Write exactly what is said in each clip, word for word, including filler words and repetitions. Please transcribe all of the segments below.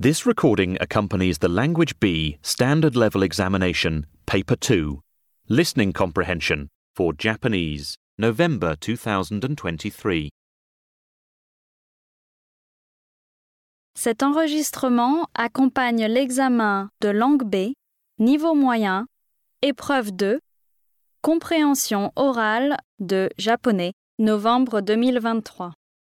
This recording accompanies the Language B Standard Level Examination, Paper two, Listening Comprehension for Japanese, November two thousand twenty-three. Cet enregistrement accompagne l'examen de langue B, niveau moyen, épreuve deux, compréhension orale de japonais, novembre deux mille vingt-trois.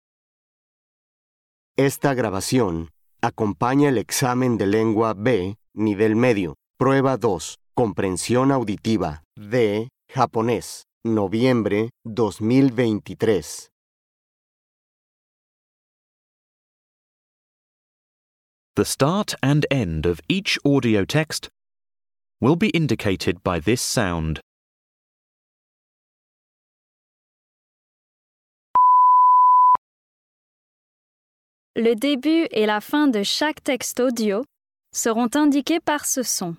Esta grabación acompaña el examen de lengua B, nivel medio, prueba dos, comprensión auditiva, de japonés, noviembre dos mil veintitrés. The start and end of each audio text will be indicated by this sound. Le début et la fin de chaque texte audio seront indiqués par ce son.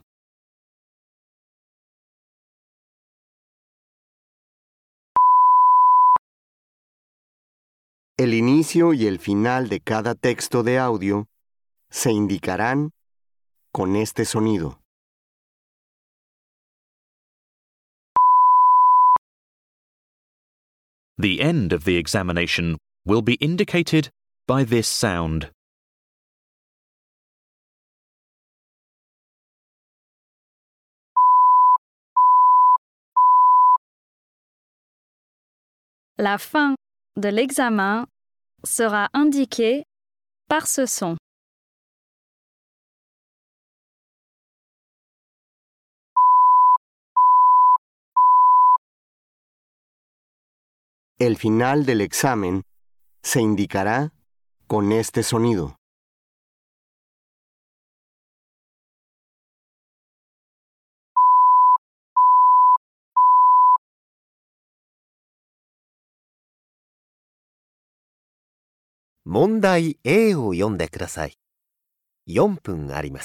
El inicio y el final de cada texto de audio se indicarán con este sonido. The end of the examination will be indicated by this sound. La fin de l'examen sera indiquée par ce son. El final del examen se indicará con este sonido. 問題 A を読んでください。よんぷんあります。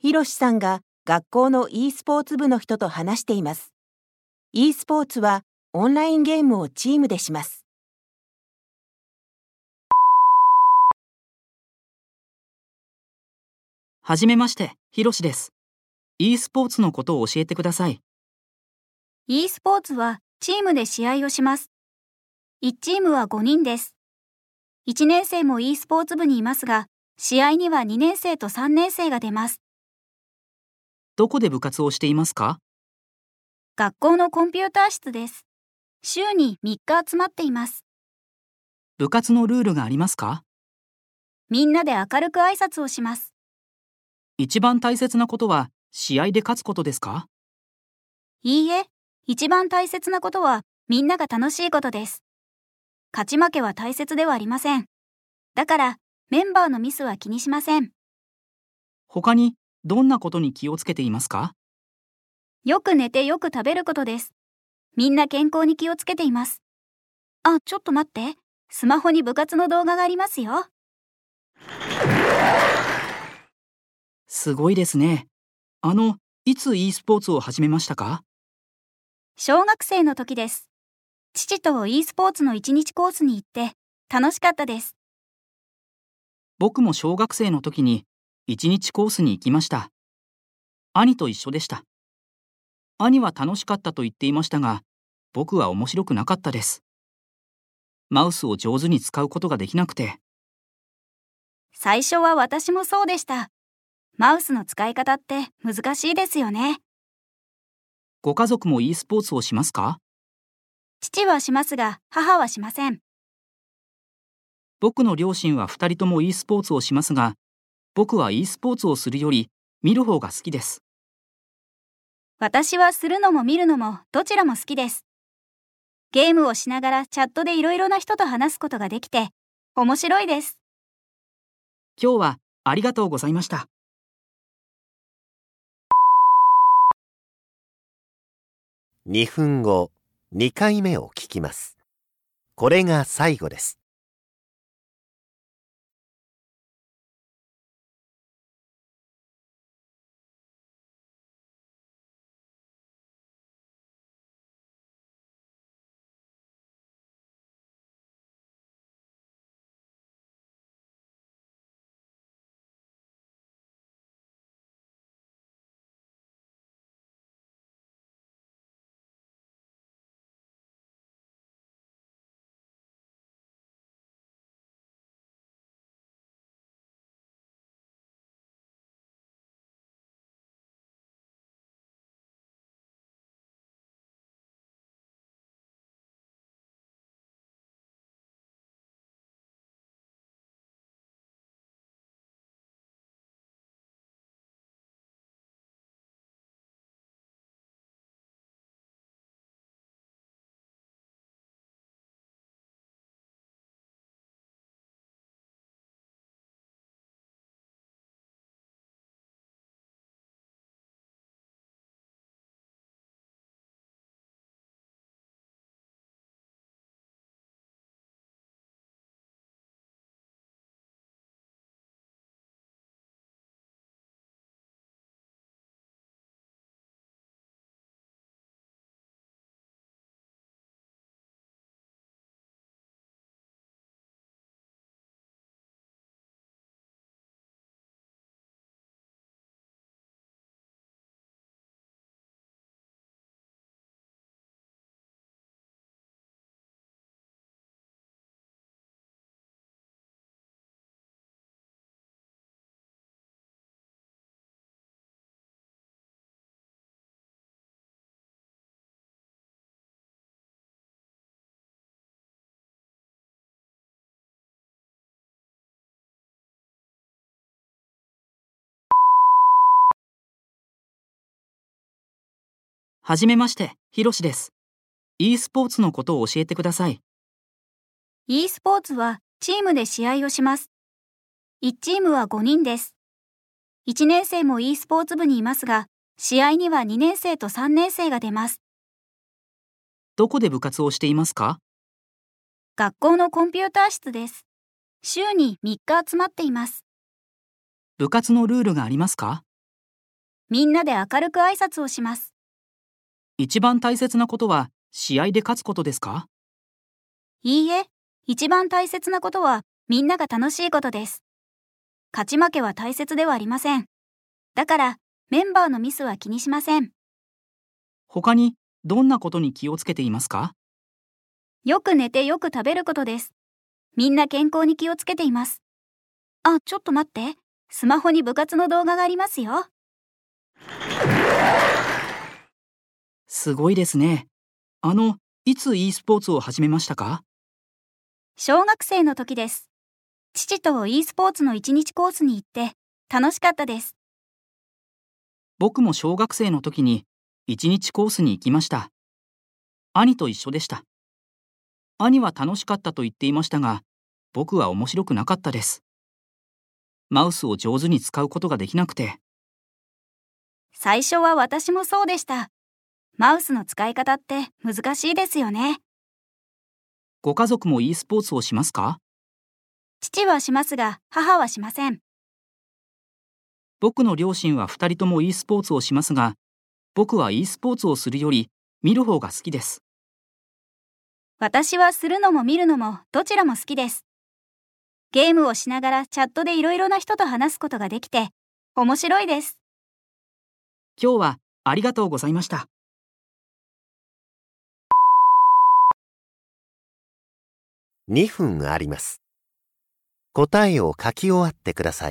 ひろしさんが学校の e スポーツ部の人と話しています。e スポーツはオンラインゲームをチームでします。 はじめまして、ひろしです。e スポーツのことを教えてください。 e スポーツはチームで試合をします。いちチームはごにんです。いちねん生も e スポーツ部にいますが、試合にはにねん生とさんねん生が出ます。 どこで部活をしていますか？ 学校のコンピューター室です。週にみっか集まっています。 部活のルールがありますか？ みんなで明るく挨拶をします。 一番大切なことは試合で勝つことですか？ いいえ、一番大切なことはみんなが楽しいことです。勝ち負けは大切ではありません。だからメンバーのミスは気にしません。 他にどんなことに気をつけていますか？ よく寝てよく食べることです。みんな健康に気をつけています。あ、ちょっと待って。スマホに部活の動画がありますよ。 すごいですね。あの、いつ e スポーツを始めましたか？ 小学生の時です。父と e スポーツのいちにちコースに行って楽しかったです。 僕も小学生の時にいちにちコースに行きました。兄と一緒でした。兄は楽しかったと言っていましたが、僕は面白くなかったです。マウスを上手に使うことができなくて。 最初は私もそうでした。マウスの使い方って難しいですよね。 ご家族も e スポーツをしますか？ 父はしますが、母はしません。 僕の両親はふたりとも e スポーツをしますが、僕は e スポーツをするより見る方が好きです。 私はするのも見るのもどちらも好きです。ゲームをしながらチャットでいろいろな人と話すことができて面白いです。 今日はありがとうございました。 にふんご、にかいめを聞きます。これが最後です。 はじめまして、ひろしです。e スポーツのことを教えてください。 e スポーツはチームで試合をします。いちチームはごにんです。いちねん生も e スポーツ部にいますが、試合にはにねん生とさんねん生が出ます。 どこで部活をしていますか？ 学校のコンピューター室です。週にみっか集まっています。 部活のルールがありますか？ みんなで明るく挨拶をします。 一番大切なことは試合で勝つことですか？ いいえ、一番大切なことはみんなが楽しいことです。勝ち負けは大切ではありません。だからメンバーのミスは気にしません。 他にどんなことに気をつけていますか？ よく寝てよく食べることです。みんな健康に気をつけています。あ、ちょっと待って。スマホに部活の動画がありますよ。 すごいですね。あの、いつ e スポーツを始めましたか？ 小学生の時です。父と e スポーツのいちにちコースに行って楽しかったです。 僕も小学生の時にいちにちコースに行きました。兄と一緒でした。兄は楽しかったと言っていましたが、僕は面白くなかったです。マウスを上手に使うことができなくて。 最初は私もそうでした。マウスの使い方って難しいですよね。 ご家族も e スポーツをしますか？ 父はしますが、母はしません。 僕の両親はふたりとも e スポーツをしますが、僕は e スポーツをするより見る方が好きです。 私はするのも見るのもどちらも好きです。ゲームをしながらチャットでいろいろな人と話すことができて面白いです。 今日はありがとうございました。 にふんあります。答えを書き終わってください。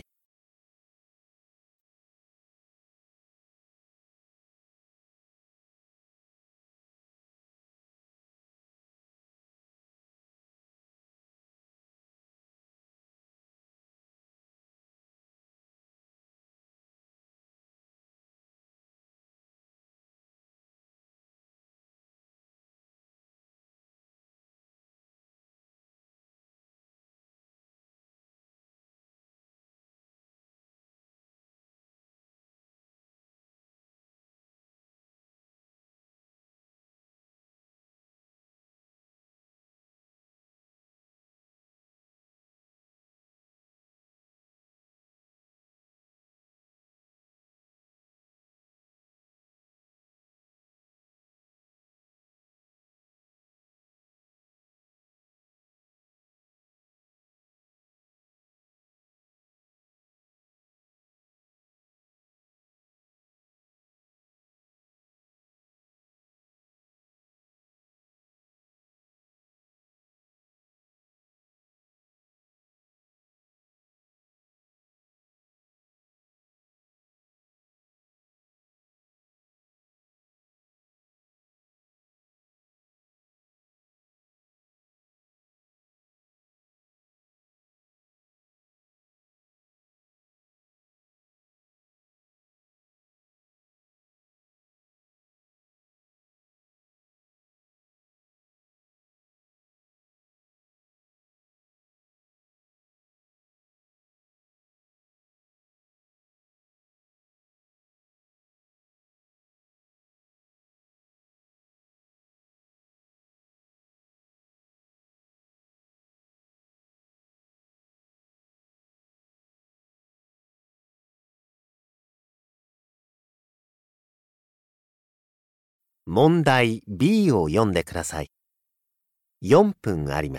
問題 B を読んでください。よんぷんあります。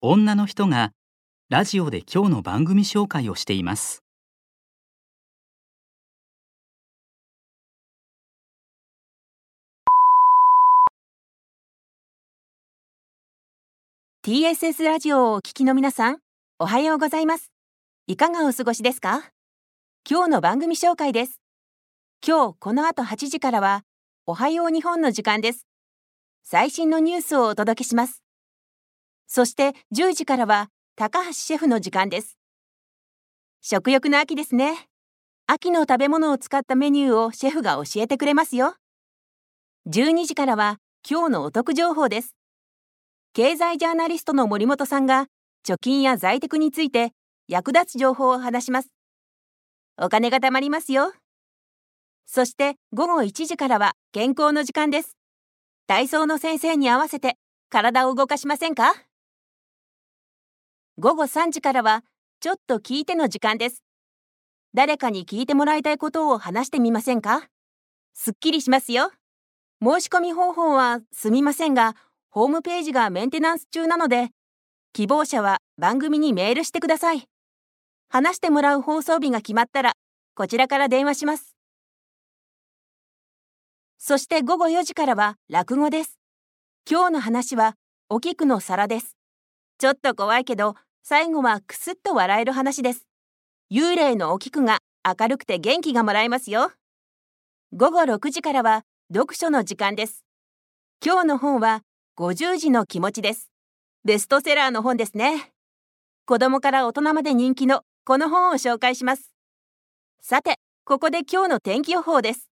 女の人がラジオで今日の番組紹介をしています。 ティーエスエス ラジオをお聞きの皆さん、おはようございます。いかがお過ごしですか？今日の番組紹介です。今日この後はちじからは、おはよう日本の時間です。最新のニュースをお届けします。そしてじゅうじからは、高橋シェフの時間です。食欲の秋ですね。秋の食べ物を使ったメニューをシェフが教えてくれますよ。じゅうにじからは、今日のお得情報です。経済ジャーナリストの森本さんが貯金や在宅について役立つ情報を話します。お金が貯まりますよ。そして午後いちじからは健康の時間です。体操の先生に合わせて体を動かしませんか？午後さんじからはちょっと聞いての時間です。誰かに聞いてもらいたいことを話してみませんか？すっきりしますよ。申し込み方法はすみませんが、ホームページがメンテナンス中なので、希望者は番組にメールしてください。話してもらう放送日が決まったら、こちらから電話します。そして午後よじからは落語です。今日の話は、お菊の皿です。ちょっと怖いけど、最後はクスッと笑える話です。幽霊のお菊が明るくて元気がもらえますよ。午後ろくじからは読書の時間です。今日の本は、ごじゅうじの気持ちです。ベストセラーの本ですね。子供から大人まで人気のこの本を紹介します。さて、ここで今日の天気予報です。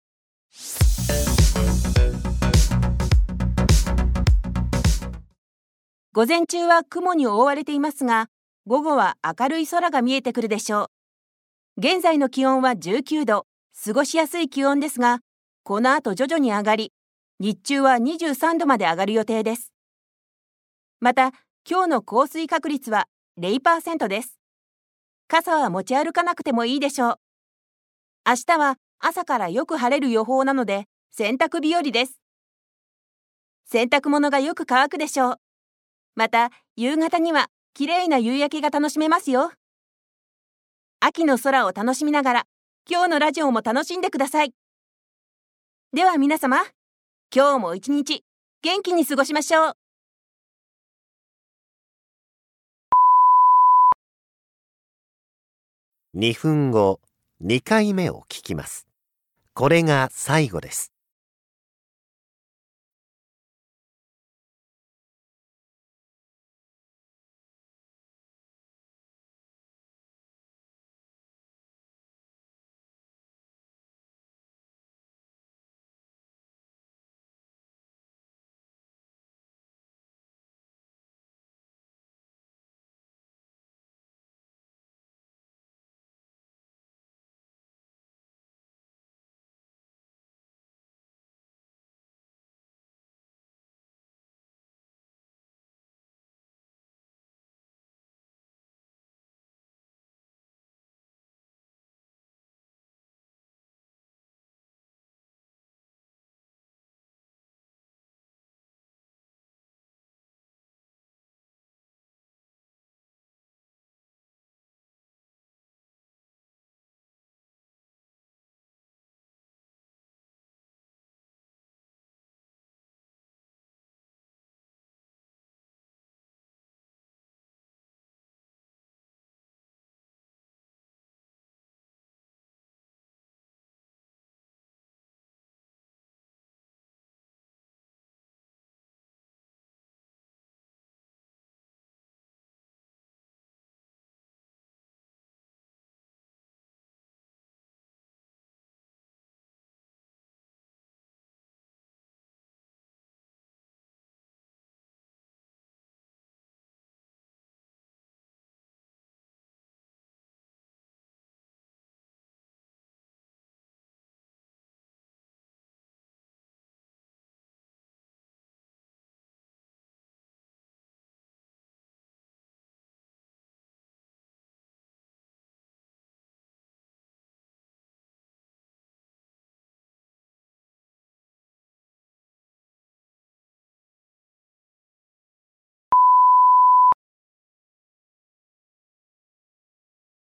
午前中は雲に覆われていますが、午後は明るい空が見えてくるでしょう。現在の気温はじゅうきゅうど、過ごしやすい気温ですが、この後徐々に上がり、日中はにじゅうさんどまで上がる予定です。また、今日の降水確率は ゼロパーセント です。傘は持ち歩かなくてもいいでしょう。明日は朝からよく晴れる予報なので、洗濯日和です。洗濯物がよく乾くでしょう。また、夕方には綺麗な夕焼けが楽しめますよ。秋の空を楽しみながら、今日のラジオも楽しんでください。では皆様、今日も一日元気に過ごしましょう。 にふんご、にかいめを聞きます。これが最後です。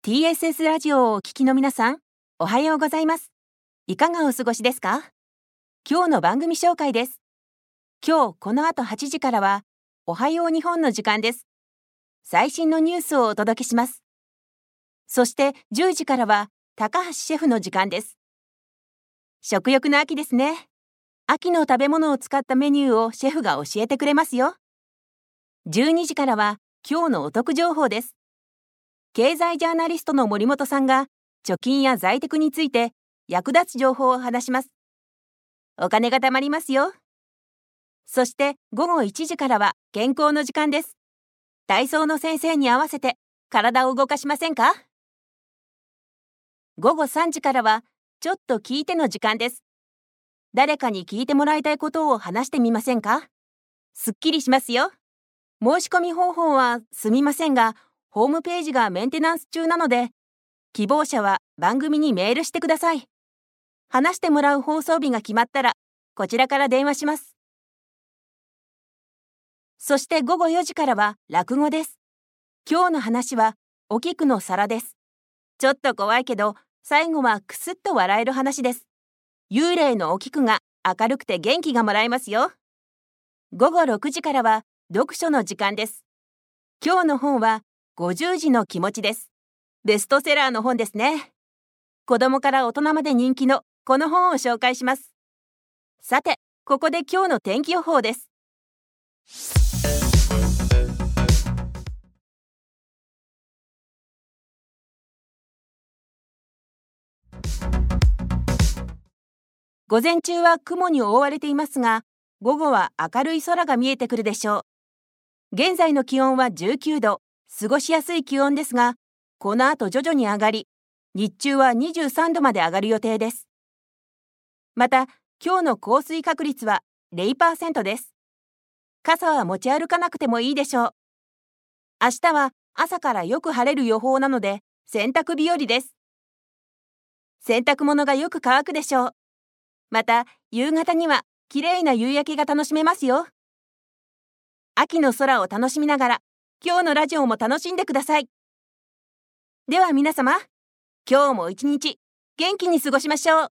ティーエスエス ラジオをお聞きの皆さん、おはようございます。いかがお過ごしですか？今日の番組紹介です。今日この後はちじからは、おはよう日本の時間です。最新のニュースをお届けします。そしてじゅうじからは、高橋シェフの時間です。食欲の秋ですね。秋の食べ物を使ったメニューをシェフが教えてくれますよ。じゅうにじからは、今日のお得情報です。経済ジャーナリストの森本さんが、貯金や在宅について役立つ情報を話します。お金が貯まりますよ。そして午後いちじからは健康の時間です。体操の先生に合わせて体を動かしませんか？午後さんじからはちょっと聞いての時間です。誰かに聞いてもらいたいことを話してみませんか？すっきりしますよ。申し込み方法はすみませんが、ホームページがメンテナンス中なので、希望者は番組にメールしてください。話してもらう放送日が決まったら、こちらから電話します。そして午後よじからは落語です。今日の話はお菊の皿です。ちょっと怖いけど、最後はクスッと笑える話です。幽霊のお菊が明るくて元気がもらえますよ。午後ろくじからは読書の時間です。今日の本はごじゅうじの気持ちです。ベストセラーの本ですね。子供から大人まで人気のこの本を紹介します。さて、ここで今日の天気予報です。午前中は雲に覆われていますが、午後は明るい空が見えてくるでしょう。現在の気温はじゅうきゅうど、過ごしやすい気温ですが、この後徐々に上がり、日中はにじゅうさんどまで上がる予定です。また、今日の降水確率は ゼロパーセント です。傘は持ち歩かなくてもいいでしょう。明日は朝からよく晴れる予報なので、洗濯日和です。洗濯物がよく乾くでしょう。また、夕方には綺麗な夕焼けが楽しめますよ。秋の空を楽しみながら、今日のラジオも楽しんでください。では皆様、今日も一日元気に過ごしましょう。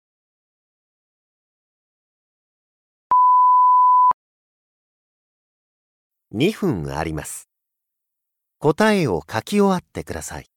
にふんあります。答えを書き終わってください。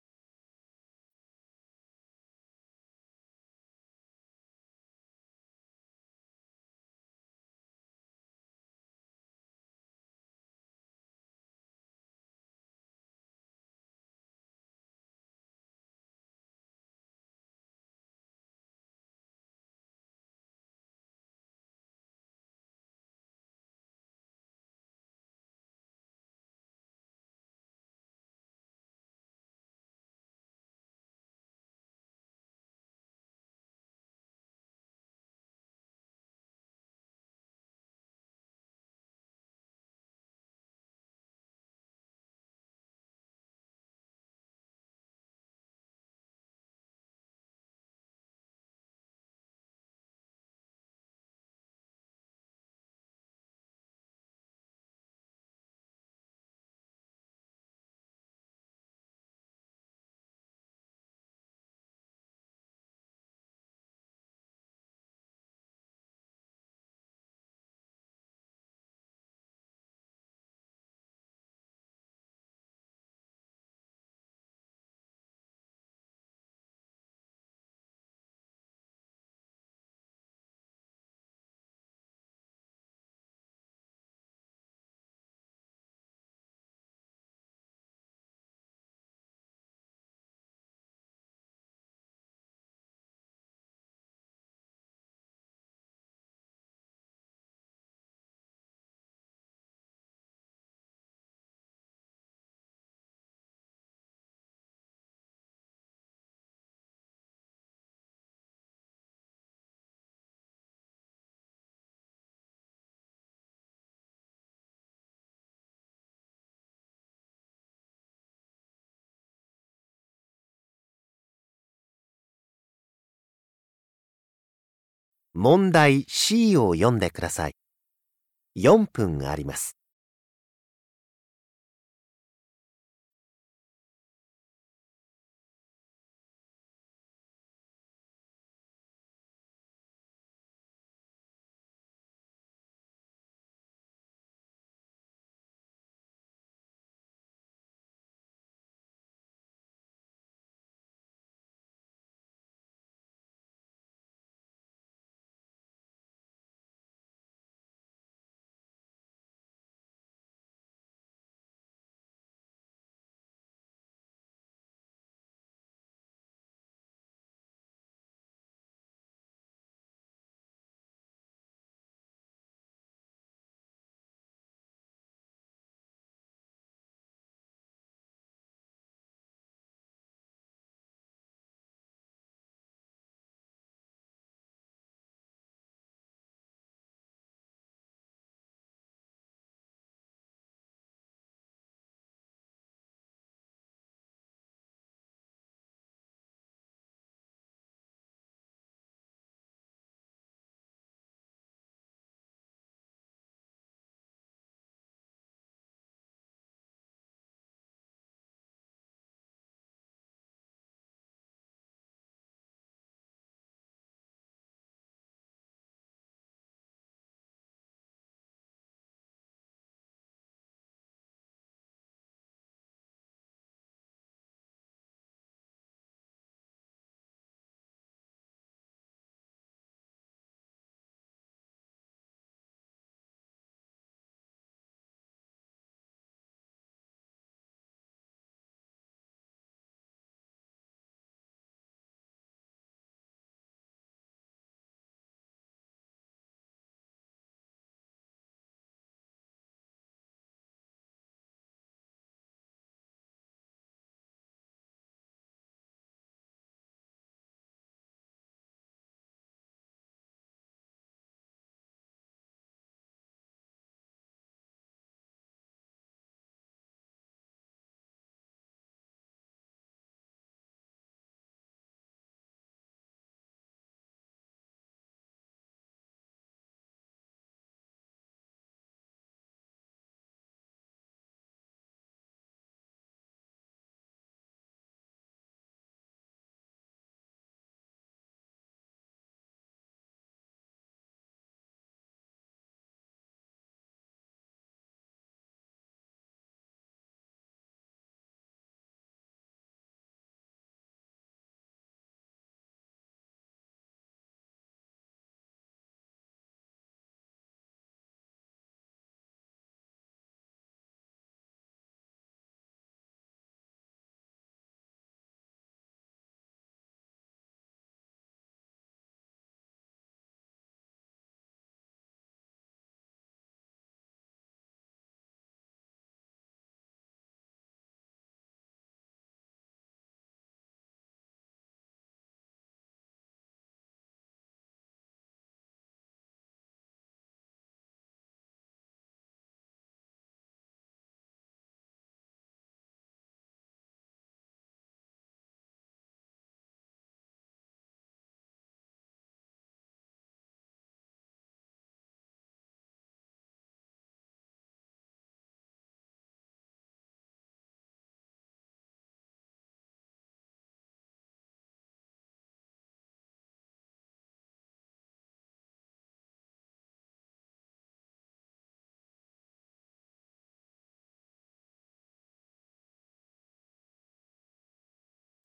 問題 シー を読んでください。よんぷんあります。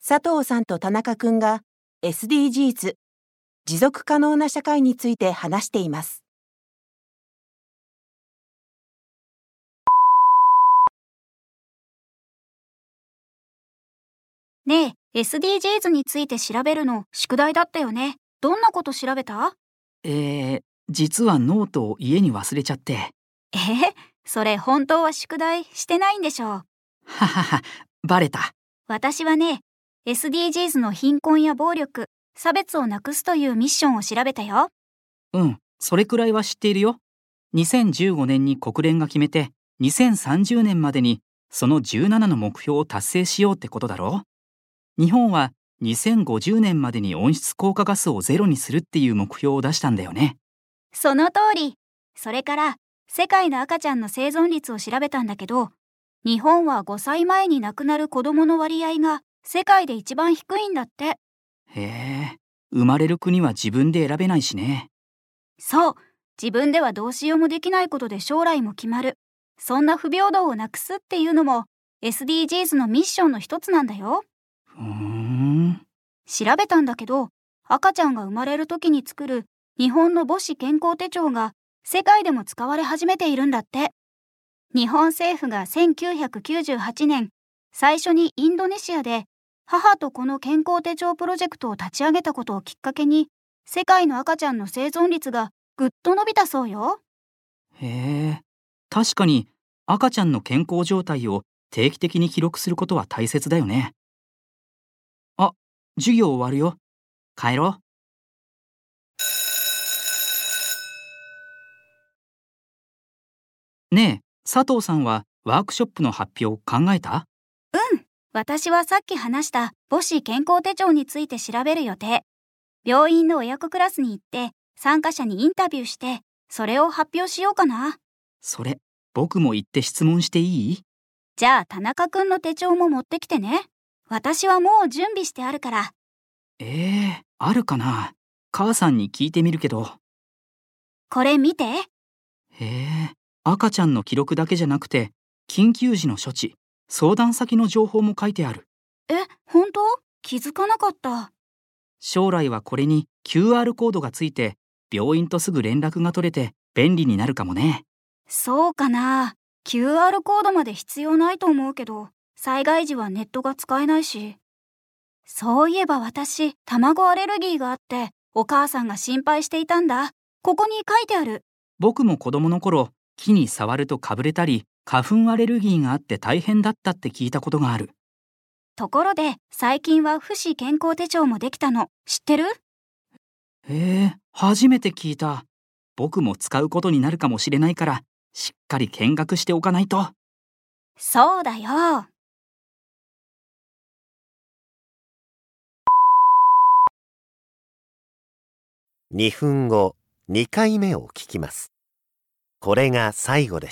佐藤さんと田中くんが エスディージーズ、持続可能な社会について話しています。 ねえ、エスディージーズ について調べるの宿題だったよね。どんなこと調べた？ えー、実はノートを家に忘れちゃって。 えー、それ本当は宿題してないんでしょう。 ははは、バレた。 私はね、エスディージーズ の貧困や暴力、差別をなくすというミッションを調べたよ。 うん、それくらいは知っているよ。にせんじゅうごねんに国連が決めて、にせんさんじゅうねんまでにそのじゅうななの目標を達成しようってことだろ。日本はにせんごじゅうねんまでに温室効果ガスをゼロにするっていう目標を出したんだよね。 その通り。それから世界の赤ちゃんの生存率を調べたんだけど、日本はごさいまえに亡くなる子供の割合が世界で一番低いんだって。 へえ、生まれる国は自分で選べないしね。 そう、自分ではどうしようもできないことで将来も決まる。そんな不平等をなくすっていうのも エスディージーズ のミッションの一つなんだよ。 ふーん。 調べたんだけど、赤ちゃんが生まれる時に作る日本の母子健康手帳が世界でも使われ始めているんだって。日本政府がせんきゅうひゃくきゅうじゅうはちねん、最初にインドネシアで母と子の健康手帳プロジェクトを立ち上げたことをきっかけに、世界の赤ちゃんの生存率がぐっと伸びたそうよ。 へえ、確かに赤ちゃんの健康状態を定期的に記録することは大切だよね。あ、授業終わるよ。帰ろう。ねえ、佐藤さんはワークショップの発表考えた？ うん、私はさっき話した母子健康手帳について調べる予定。病院の親子クラスに行って参加者にインタビューして、それを発表しようかな。 それ、僕も行って質問していい？ じゃあ田中くんの手帳も持ってきてね。私はもう準備してあるから。 ええ、あるかな。母さんに聞いてみるけど。 これ見て。 へえ、赤ちゃんの記録だけじゃなくて、緊急時の処置、相談先の情報も書いてある。 え、本当？気づかなかった。 将来はこれに キューアール コードがついて、病院とすぐ連絡が取れて便利になるかもね。 そうかな。キューアール コードまで必要ないと思うけど、災害時はネットが使えないし。そういえば私、卵アレルギーがあって、お母さんが心配していたんだ。ここに書いてある。 僕も子供の頃、木に触るとかぶれたり、花粉アレルギーがあって大変だったって聞いたことがある。 ところで、最近は父子健康手帳もできたの。知ってる？ へえ、初めて聞いた。僕も使うことになるかもしれないから、しっかり見学しておかないと。 そうだよ。 にふんご、にかいめを聞きます。これが最後です。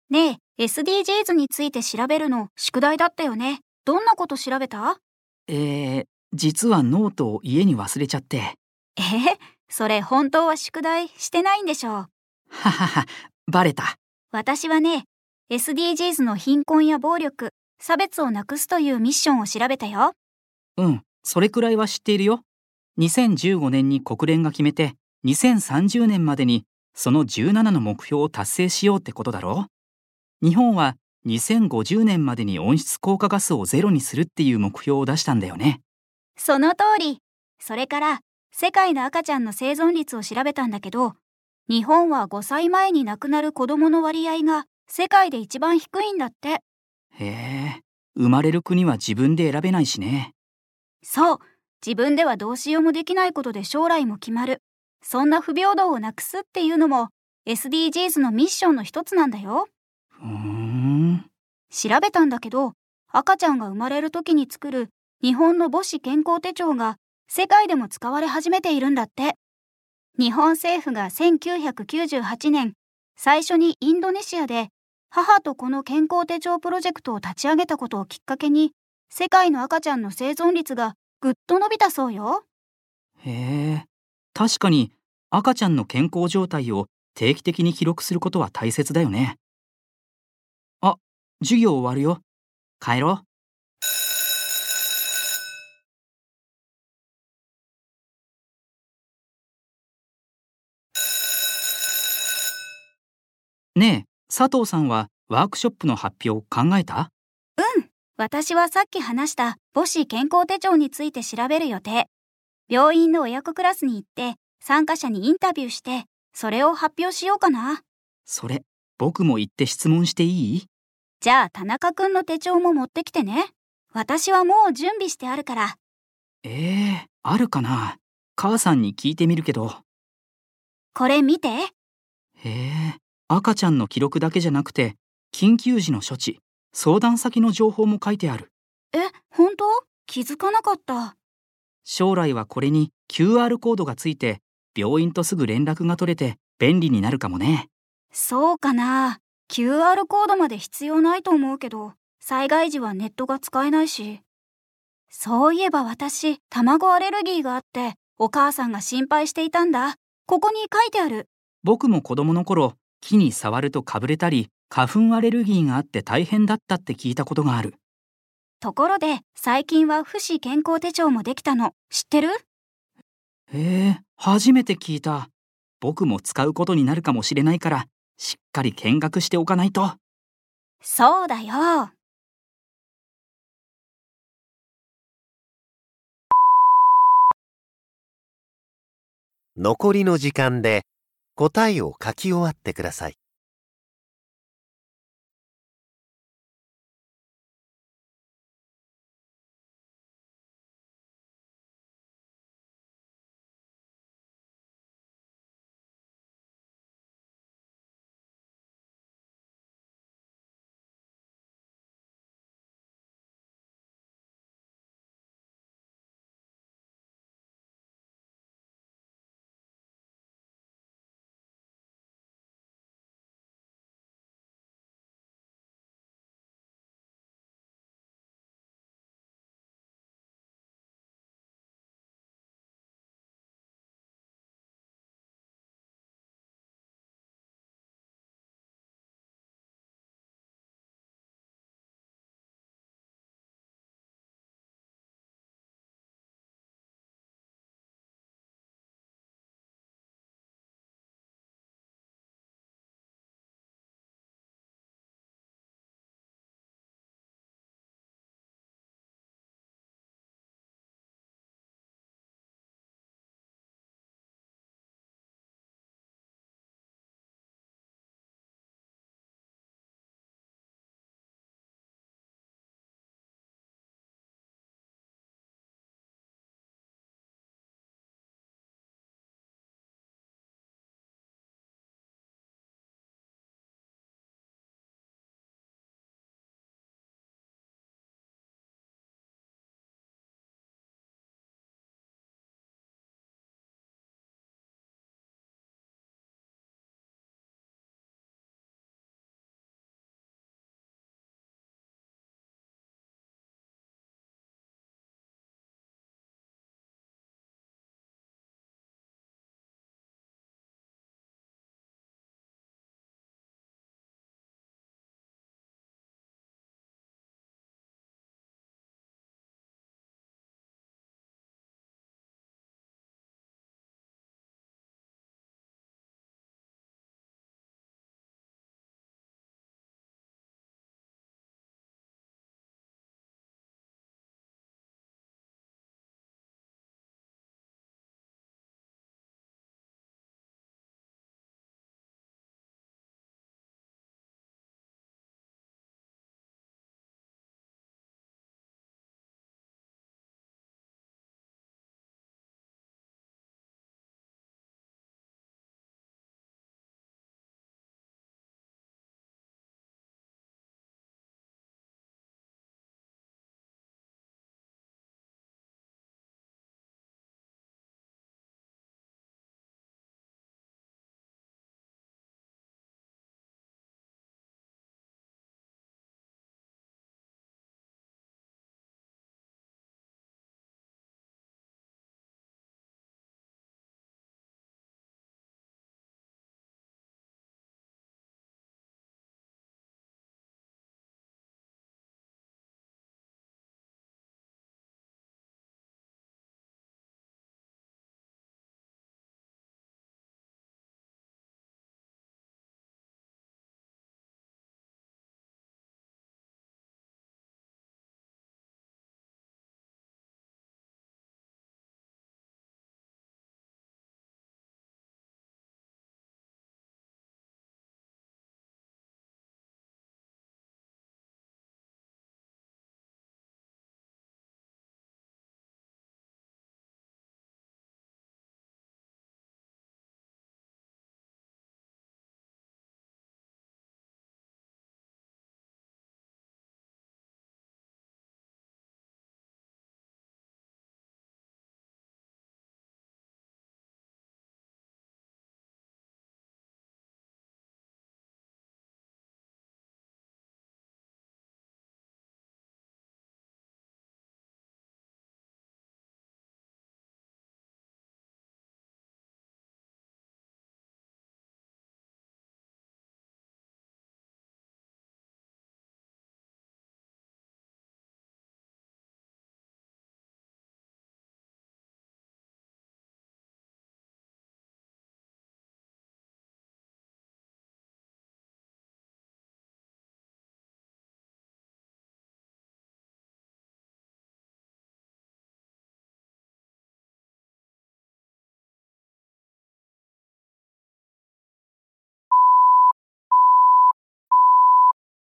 ねえ、エスディージーズ について調べるの宿題だったよね。どんなこと調べた？ えー、実はノートを家に忘れちゃって。 えー、それ本当は宿題してないんでしょう。 ははは、バレた。 私はね、エスディージーズ の貧困や暴力、差別をなくすというミッションを調べたよ。 うん、それくらいは知っているよ。にせんじゅうごねんに国連が決めて、にせんさんじゅうねんまでにそのじゅうななの目標を達成しようってことだろ。日本はにせんごじゅうねんまでに温室効果ガスをゼロにするっていう目標を出したんだよね。 その通り。それから世界の赤ちゃんの生存率を調べたんだけど、日本はごさいまえに亡くなる子供の割合が世界で一番低いんだって。 へえ、生まれる国は自分で選べないしね。 そう、自分ではどうしようもできないことで将来も決まる。そんな不平等をなくすっていうのも エスディージーズ のミッションの一つなんだよ。 ふーん。 調べたんだけど、赤ちゃんが生まれる時に作る日本の母子健康手帳が世界でも使われ始めているんだって。日本政府がせんきゅうひゃくきゅうじゅうはちねん、最初にインドネシアで母と子の健康手帳プロジェクトを立ち上げたことをきっかけに、世界の赤ちゃんの生存率がぐっと伸びたそうよ。 へえ、確かに赤ちゃんの健康状態を定期的に記録することは大切だよね。あ、授業終わるよ。帰ろう。ねえ、佐藤さんはワークショップの発表考えた？ うん、私はさっき話した母子健康手帳について調べる予定。病院の親子クラスに行って参加者にインタビューして、それを発表しようかな。 それ、僕も行って質問していい？ じゃあ田中くんの手帳も持ってきてね。私はもう準備してあるから。 ええー、あるかな。母さんに聞いてみるけど。 これ見て。 へえ、赤ちゃんの記録だけじゃなくて、緊急時の処置、相談先の情報も書いてある。 え、本当？気づかなかった。 将来はこれに キューアール コードがついて、病院とすぐ連絡が取れて便利になるかもね。 そうかな。キューアール コードまで必要ないと思うけど、災害時はネットが使えないし。そういえば私、卵アレルギーがあって、お母さんが心配していたんだ。ここに書いてある。 僕も子供の頃、木に触るとかぶれたり、花粉アレルギーがあって大変だったって聞いたことがある。 ところで、最近は父子健康手帳もできたの。知ってる？ へえ、初めて聞いた。僕も使うことになるかもしれないから、しっかり見学しておかないと。 そうだよ。 残りの時間で答えを書き終わってください。